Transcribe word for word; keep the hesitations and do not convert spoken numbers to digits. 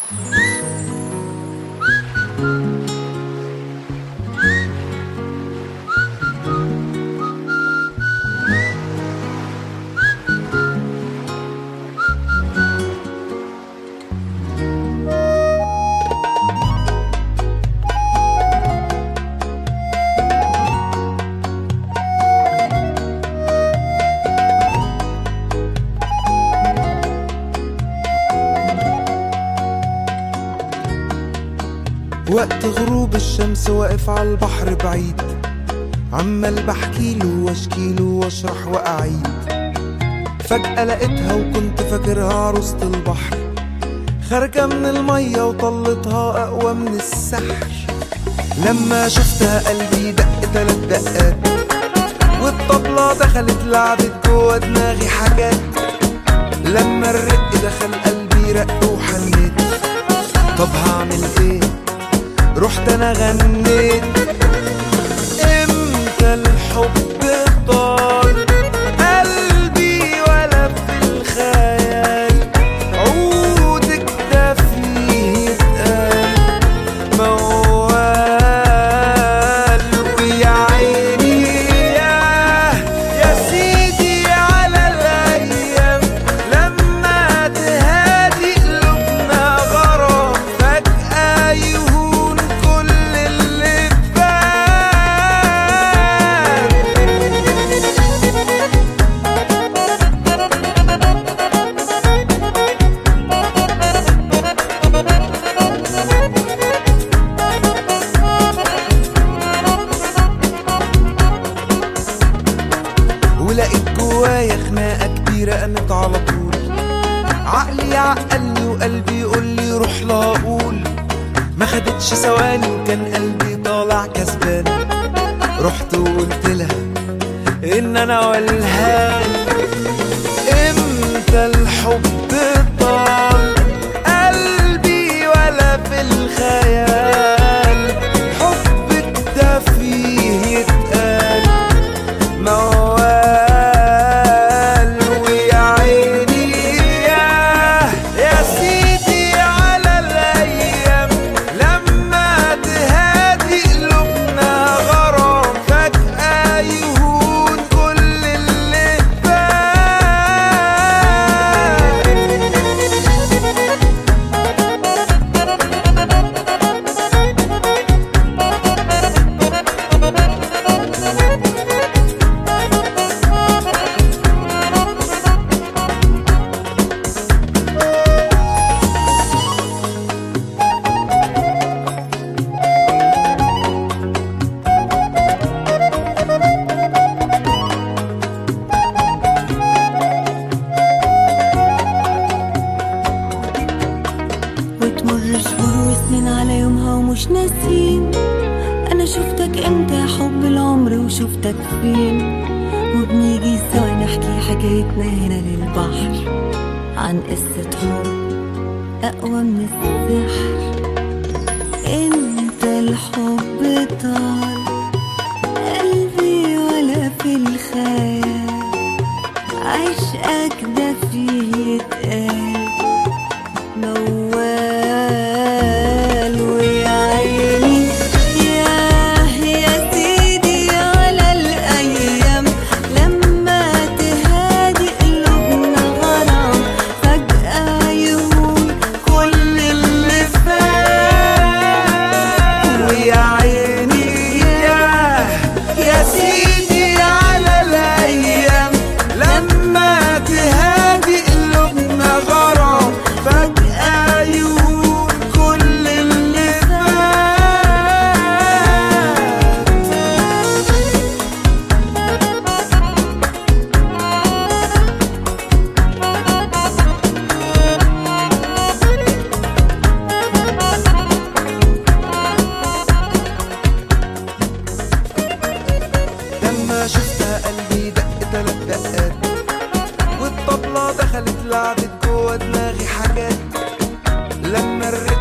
وقت غروب الشمس واقف على البحر بعيد، عمال بحكيله واشكيله واشرح واعيد. فجأة لقيتها وكنت فاكرها عروسة البحر، خارجة من المية وطلتها أقوى من السحر. لما شفتها قلبي دق تلات دقات، والطبلة دخلت لعبت جوا دماغي حاجات. لما الرق دخل قلبي رق وحنيت، طب هعمل ايه؟ رحت انا غنيت. امتى الحب طال قلبي ولا في الخيال، عودك ده فيه اتقال موال. ويا عيني ياه يا سيدي على الايام، لما تهادي قلوبنا غرام فجأة يهون كل اللي فات. ولقيت جوايا خناقة كبيرة قامت على طول، عقلي عقلني وقلبي يقولي روح لا اقول. ما خدتش ثواني وكان قلبي طالع كسبان، رحت وقلت لها ان انا والهان. امتى الحب طال قلبي ولا في الخيال، حبك ده فيه يتقال موال. ويا عيني ياه يا سيدي على الايام، لما تهادي قلوبنا غرام فجأة يهون كل اللي فات. وتمر شهور وسنين على يومها ومش ناسين، انا شفتك امتى يا حب العمر وشفتك فين. وبنيجي سوا نحكي حكايتنا هنا للبحر، عن قصة حب اقوى من السحر. انت الحب طال قلبي ولا في الخيال، عشقك ده فيه يتقال موال. ويا عيني ياه يا سيدي على الايام، لما تهادي قلوبنا غرام فجأة يهون كل اللي فات. ويا عيني ياه يا سيدي على الايام، لما تهادي قلوبنا غرام فجأة يهون كل اللي فات. لما شفتها قلبي دق تلات دقات، والطبلة دخلت لعبت جوا دماغي حاجات. لما الرق